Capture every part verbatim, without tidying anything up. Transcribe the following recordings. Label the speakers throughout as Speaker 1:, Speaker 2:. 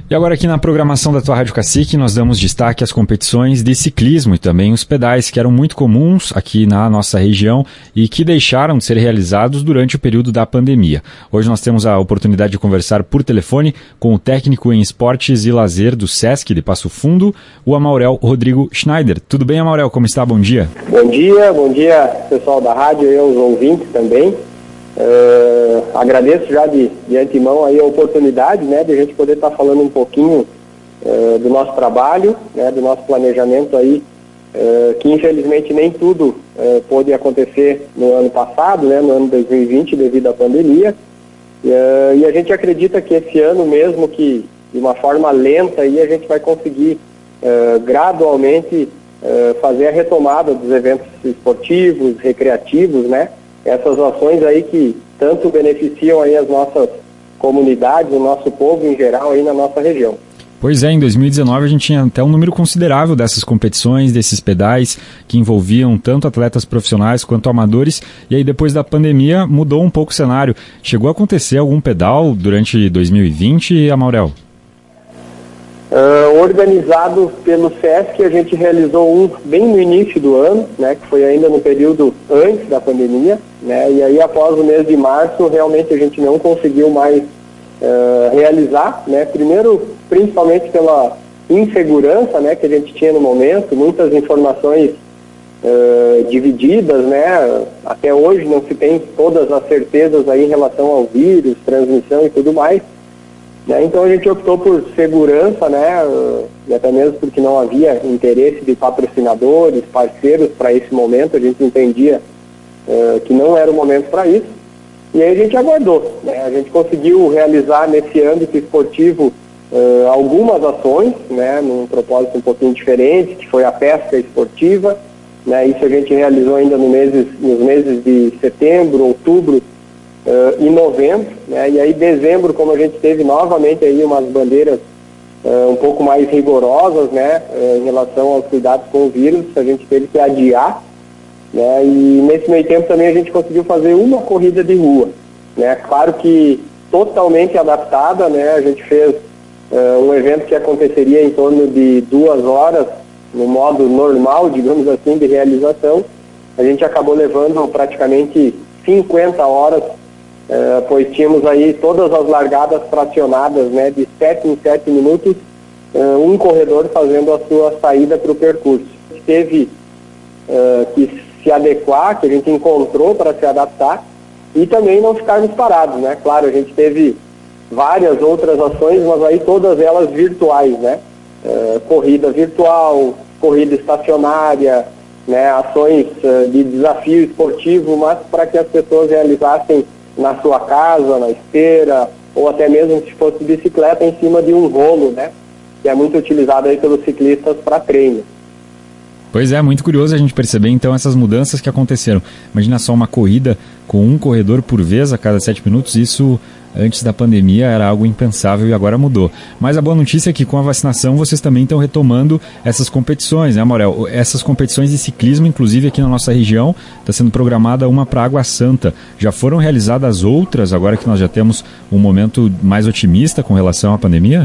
Speaker 1: E agora aqui na programação da tua Rádio Cacique nós damos destaque às competições de ciclismo e também os pedais que eram muito comuns aqui na nossa região e que deixaram de ser realizados durante o período da pandemia. Hoje nós temos a oportunidade de conversar por telefone com o técnico em esportes e lazer do Sesc de Passo Fundo, o Amaurel Rodrigo Schneider. Tudo bem, Amaurel? Como está? Bom dia.
Speaker 2: Bom dia, bom dia pessoal da rádio e aos ouvintes também. Uh, agradeço já de, de antemão aí a oportunidade, né, de a gente poder estar tá falando um pouquinho uh, do nosso trabalho, né, do nosso planejamento aí, uh, que infelizmente nem tudo uh, pôde acontecer no ano passado, né, no ano dois mil e vinte devido à pandemia, uh, e a gente acredita que esse ano mesmo que de uma forma lenta aí a gente vai conseguir uh, gradualmente uh, fazer a retomada dos eventos esportivos, recreativos, né, essas ações aí que tanto beneficiam aí as nossas comunidades, o nosso povo em geral aí na nossa região.
Speaker 1: Pois é, em dois mil e dezenove a gente tinha até um número considerável dessas competições, desses pedais que envolviam tanto atletas profissionais quanto amadores, e aí depois da pandemia mudou um pouco o cenário. Chegou a acontecer algum pedal durante dois mil e vinte, Amaurel?
Speaker 2: Uh, organizado pelo Sesc, a gente realizou um bem no início do ano, né, que foi ainda no período antes da pandemia, né, e aí após o mês de março realmente a gente não conseguiu mais uh, realizar, né, primeiro principalmente pela insegurança, né, que a gente tinha no momento, muitas informações uh, divididas, né, até hoje não se tem todas as certezas aí em relação ao vírus, transmissão e tudo mais. Então a gente optou por segurança, né, e até mesmo porque não havia interesse de patrocinadores, parceiros para esse momento, a gente entendia uh, que não era o momento para isso, e aí a gente aguardou, né, a gente conseguiu realizar nesse âmbito esportivo uh, algumas ações, né, num propósito um pouquinho diferente, que foi a pesca esportiva, né, isso a gente realizou ainda no meses, nos meses de setembro, outubro, Uh, em novembro, né, e aí dezembro, como a gente teve novamente aí umas bandeiras uh, um pouco mais rigorosas, né, uh, em relação aos cuidados com o vírus, a gente teve que adiar, né, e nesse meio tempo também a gente conseguiu fazer uma corrida de rua, né, claro que totalmente adaptada, né, a gente fez uh, um evento que aconteceria em torno de duas horas, no modo normal, digamos assim, de realização, a gente acabou levando praticamente cinquenta horas. Uh, pois tínhamos aí todas as largadas fracionadas, né, de sete em sete minutos, uh, um corredor fazendo a sua saída para o percurso. Teve uh, que se adequar, que a gente encontrou para se adaptar e também não ficarmos parados, né? Claro, a gente teve várias outras ações, mas aí todas elas virtuais, né? Uh, corrida virtual, corrida estacionária, né, ações uh, de desafio esportivo, mas para que as pessoas realizassem na sua casa, na esteira, ou até mesmo se fosse bicicleta em cima de um rolo, né, que é muito utilizado aí pelos ciclistas para treino.
Speaker 1: Pois é, muito curioso a gente perceber então essas mudanças que aconteceram. Imagina só uma corrida com um corredor por vez a cada sete minutos, isso antes da pandemia era algo impensável e agora mudou. Mas a boa notícia é que com a vacinação vocês também estão retomando essas competições, né, Amaurel? Essas competições de ciclismo, inclusive aqui na nossa região, está sendo programada uma para Água Santa. Já foram realizadas outras, agora que nós já temos um momento mais otimista com relação à pandemia?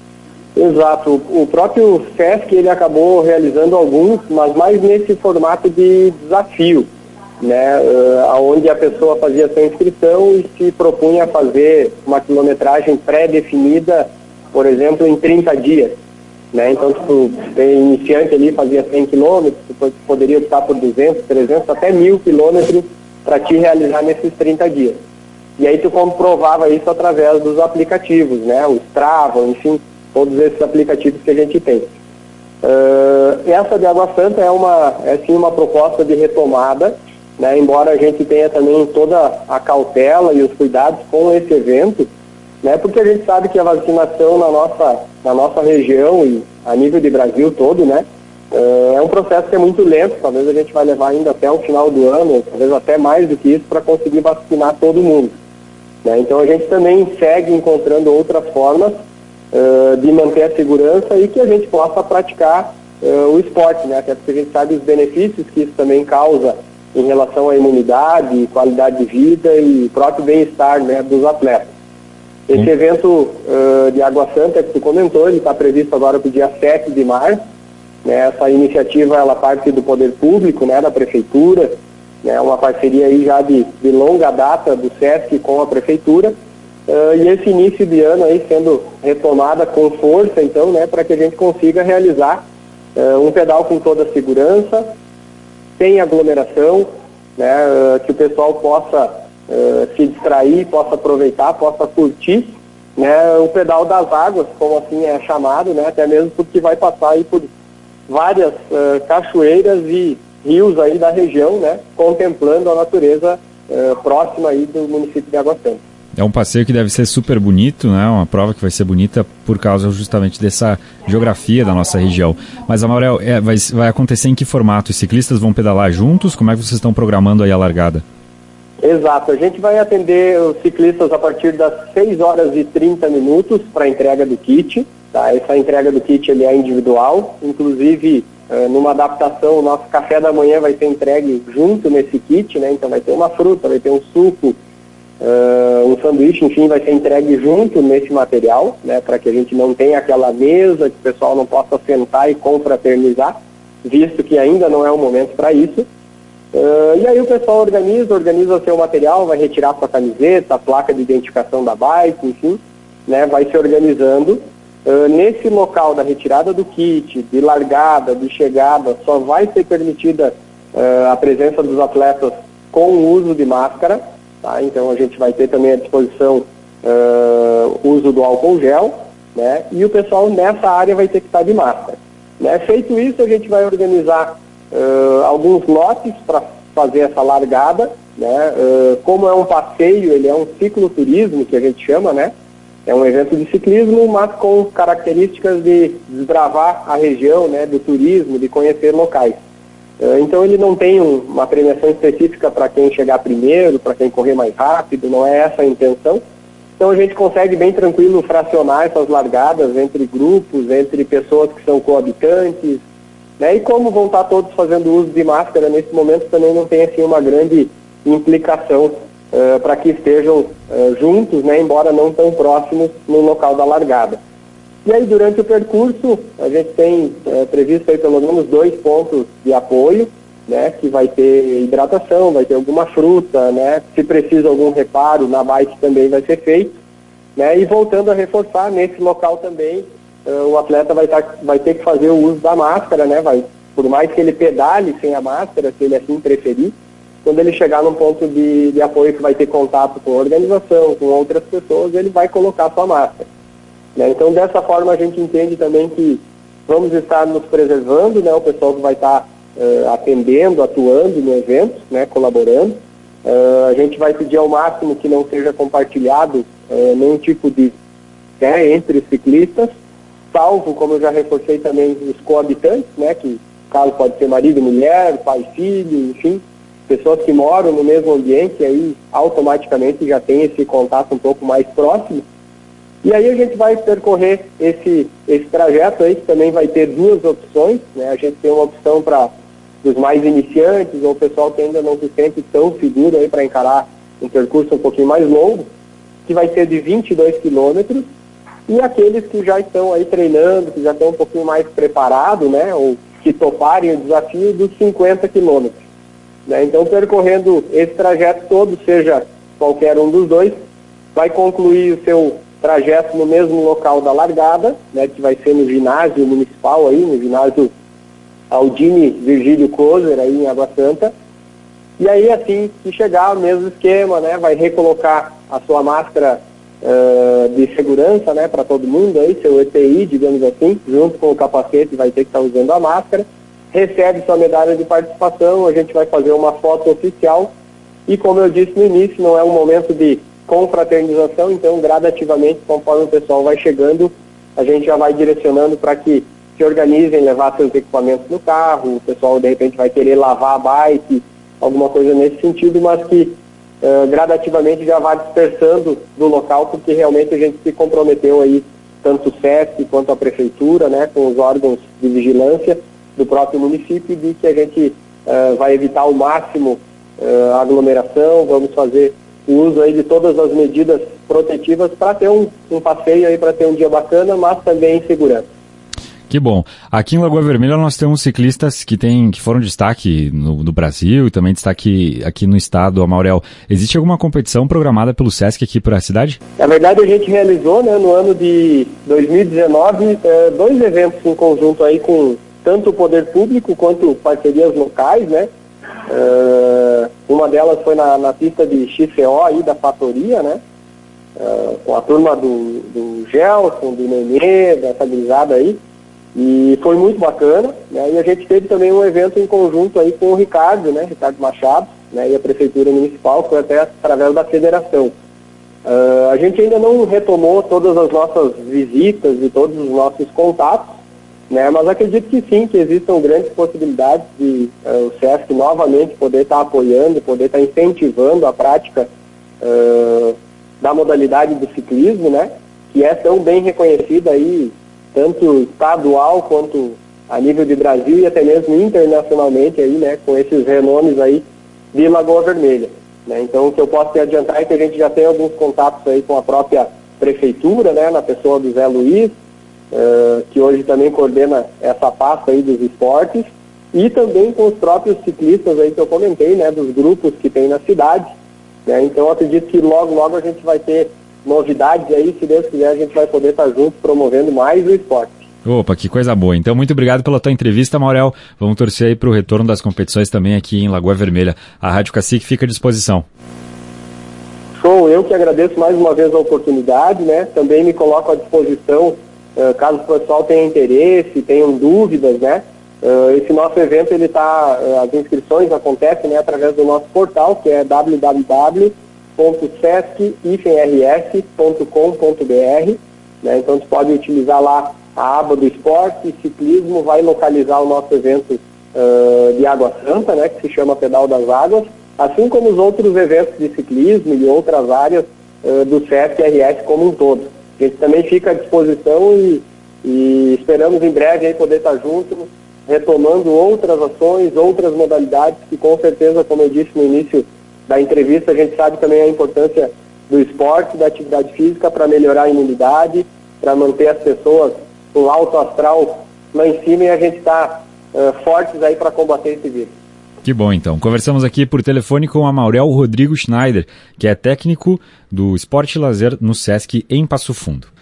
Speaker 2: Exato. O próprio Sesc, ele acabou realizando alguns, mas mais nesse formato de desafio, né, uh, onde a pessoa fazia sua inscrição e se propunha a fazer uma quilometragem pré-definida, por exemplo, em trinta dias. Né? Então, se tu tem iniciante ali, fazia cem quilômetros, tu poderia optar por duzentos, trezentos, até mil quilômetros para te realizar nesses trinta dias. E aí tu comprovava isso através dos aplicativos, né, o Strava, enfim, todos esses aplicativos que a gente tem. Uh, essa de Água Santa é, uma, é sim uma proposta de retomada, né, embora a gente tenha também toda a cautela e os cuidados com esse evento, né, porque a gente sabe que a vacinação na nossa, na nossa região e a nível de Brasil todo, né, uh, é um processo que é muito lento. Talvez a gente vai levar ainda até o final do ano, talvez até mais do que isso, para conseguir vacinar todo mundo. Né. Então a gente também segue encontrando outras formas uh, de manter a segurança e que a gente possa praticar uh, o esporte, né, até porque a gente sabe os benefícios que isso também causa em relação à imunidade, qualidade de vida e próprio bem-estar, né, dos atletas. Esse hum. evento uh, de Água Santa que tu comentou, ele está previsto agora para o dia sete de março. Né? Essa iniciativa, ela parte do poder público, né, da prefeitura, né, uma parceria aí já de, de longa data do SESC com a prefeitura. Uh, e esse início de ano aí sendo retomada com força, então, né, para que a gente consiga realizar uh, um pedal com toda a segurança, sem aglomeração, né, uh, que o pessoal possa uh, se distrair, possa aproveitar, possa curtir, né, o pedal das águas, como assim é chamado, né, até mesmo porque vai passar aí por várias uh, cachoeiras e rios aí da região, né, contemplando a natureza uh, próxima aí do município de Água Santa.
Speaker 1: É um passeio que deve ser super bonito, né? Uma prova que vai ser bonita por causa justamente dessa geografia da nossa região. Mas, Amaurel, é, vai, vai acontecer em que formato? Os ciclistas vão pedalar juntos? Como é que vocês estão programando aí a largada?
Speaker 2: Exato, a gente vai atender os ciclistas a partir das seis horas e trinta minutos para a entrega do kit. Tá? Essa entrega do kit ele é individual, inclusive uh, numa adaptação, o nosso café da manhã vai ser entregue junto nesse kit, né? Então vai ter uma fruta, vai ter um suco, Uh, um sanduíche, enfim, vai ser entregue junto nesse material, né, para que a gente não tenha aquela mesa, que o pessoal não possa sentar e confraternizar, visto que ainda não é o momento para isso. Uh, e aí o pessoal organiza, organiza o seu material, vai retirar sua camiseta, a placa de identificação da bike, enfim, né, vai se organizando. Uh, nesse local da retirada do kit, de largada, de chegada, só vai ser permitida uh, a presença dos atletas com o uso de máscara. Tá? Então a gente vai ter também à disposição uh, uso do álcool gel, né? E o pessoal nessa área vai ter que estar de máscara. Né? Feito isso, a gente vai organizar uh, alguns lotes para fazer essa largada, né? Uh, como é um passeio, ele é um cicloturismo que a gente chama, né? É um evento de ciclismo, mas com características de desbravar a região, né? Do turismo, de conhecer locais. Então ele não tem um, uma premiação específica para quem chegar primeiro, para quem correr mais rápido, não é essa a intenção. Então a gente consegue bem tranquilo fracionar essas largadas entre grupos, entre pessoas que são coabitantes, né? E como vão estar todos fazendo uso de máscara nesse momento, também não tem assim uma grande implicação uh, para que estejam uh, juntos, né? Embora não tão próximos no local da largada. E aí, durante o percurso, a gente tem é, previsto aí pelo menos dois pontos de apoio, né, que vai ter hidratação, vai ter alguma fruta, né, se precisa algum reparo na bike também vai ser feito, né, e voltando a reforçar, nesse local também, uh, o atleta vai, tá, vai ter que fazer o uso da máscara, né, vai, por mais que ele pedale sem a máscara, se ele assim preferir, quando ele chegar num ponto de, de apoio que vai ter contato com a organização, com outras pessoas, ele vai colocar a sua máscara. Então, dessa forma, a gente entende também que vamos estar nos preservando, né, o pessoal que vai estar uh, atendendo, atuando no evento, né, colaborando. Uh, a gente vai pedir ao máximo que não seja compartilhado uh, nenhum tipo de né, entre os ciclistas, salvo, como eu já reforcei também, os coabitantes, né, que caso pode ser marido e mulher, pai e filho, enfim, pessoas que moram no mesmo ambiente, aí automaticamente já tem esse contato um pouco mais próximo. E aí a gente vai percorrer esse, esse trajeto aí, que também vai ter duas opções, né? A gente tem uma opção para os mais iniciantes, ou o pessoal que ainda não se sente tão seguro aí para encarar um percurso um pouquinho mais longo, que vai ser de vinte e dois quilômetros, e aqueles que já estão aí treinando, que já estão um pouquinho mais preparados, né? Ou que toparem o desafio dos cinquenta quilômetros. Né? Então, percorrendo esse trajeto todo, seja qualquer um dos dois, vai concluir o seu trajeto no mesmo local da largada, né, que vai ser no ginásio municipal aí, no ginásio Aldine Virgílio Kozer aí em Água Santa. E aí, assim que chegar, o mesmo esquema, né, vai recolocar a sua máscara uh, de segurança, né, para todo mundo aí, seu E P I, digamos assim, junto com o capacete, vai ter que estar usando a máscara, recebe sua medalha de participação, a gente vai fazer uma foto oficial e, como eu disse no início, não é um momento de confraternização, então gradativamente, conforme o pessoal vai chegando, a gente já vai direcionando para que se organizem, levar seus equipamentos no carro, o pessoal de repente vai querer lavar a bike, alguma coisa nesse sentido, mas que uh, gradativamente já vai dispersando do local, porque realmente a gente se comprometeu aí, tanto o SESC quanto a Prefeitura, né, com os órgãos de vigilância do próprio município, de que a gente uh, vai evitar ao máximo uh, a aglomeração, vamos fazer o uso aí de todas as medidas protetivas para ter um, um passeio aí, para ter um dia bacana, mas também em segurança.
Speaker 1: Que bom. Aqui em Lagoa Vermelha nós temos ciclistas que, tem, que foram destaque no, no Brasil e também destaque aqui no estado, Amaurel. Existe alguma competição programada pelo Sesc aqui para a cidade?
Speaker 2: Na verdade, a gente realizou, né, no ano de dois mil e dezenove eh, dois eventos em conjunto aí com tanto o poder público quanto parcerias locais, né? Uh, uma delas foi na, na pista de X C O aí da Fatoria, né? Uh, com a turma do, do Gelson, do Nenê, dessa gurizada aí. E foi muito bacana, né? E a gente teve também um evento em conjunto aí com o Ricardo, né? Ricardo Machado, né? E a Prefeitura Municipal, foi até através da Federação. Uh, a gente ainda não retomou todas as nossas visitas e todos os nossos contatos, né? Mas acredito que sim, que existam grandes possibilidades de uh, o Sesc novamente poder estar tá apoiando, poder estar tá incentivando a prática uh, da modalidade do ciclismo, né? Que é tão bem reconhecida aí, tanto estadual quanto a nível de Brasil e até mesmo internacionalmente aí, né, com esses renomes aí de Lagoa Vermelha, né? Então, o que eu posso te adiantar é que a gente já tem alguns contatos aí com a própria prefeitura, né, na pessoa do Zé Luiz, uh, que hoje também coordena essa pasta aí dos esportes, e também com os próprios ciclistas aí que eu comentei, né, dos grupos que tem na cidade, né? Então, eu acredito que logo, logo a gente vai ter novidades aí, se Deus quiser a gente vai poder estar junto promovendo mais o esporte.
Speaker 1: Opa, que coisa boa. Então, muito obrigado pela tua entrevista, Maurel. Vamos torcer aí para o retorno das competições também aqui em Lagoa Vermelha. A Rádio Cacique fica à disposição.
Speaker 2: Show, eu que agradeço mais uma vez a oportunidade, né? Também me coloco à disposição, uh, caso o pessoal tenha interesse, tenham dúvidas, né? Uh, esse nosso evento, ele tá, uh, as inscrições acontecem, né, através do nosso portal, que é w w w ponto sesc r s ponto com ponto b r, né? Então você pode utilizar lá a aba do esporte, ciclismo, vai localizar o nosso evento uh, de Água Santa, né, que se chama Pedal das Águas, assim como os outros eventos de ciclismo e outras áreas uh, do Sesc R S como um todo. A gente também fica à disposição e, e esperamos em breve aí poder estar juntos, retomando outras ações, outras modalidades, que com certeza, como eu disse no início da entrevista, a gente sabe também a importância do esporte, da atividade física para melhorar a imunidade, para manter as pessoas com alto astral lá em cima, e a gente está uh, fortes aí para combater esse vírus.
Speaker 1: Que bom, então. Conversamos aqui por telefone com a Maurel Rodrigo Schneider, que é técnico do Esporte e Lazer no Sesc em Passo Fundo.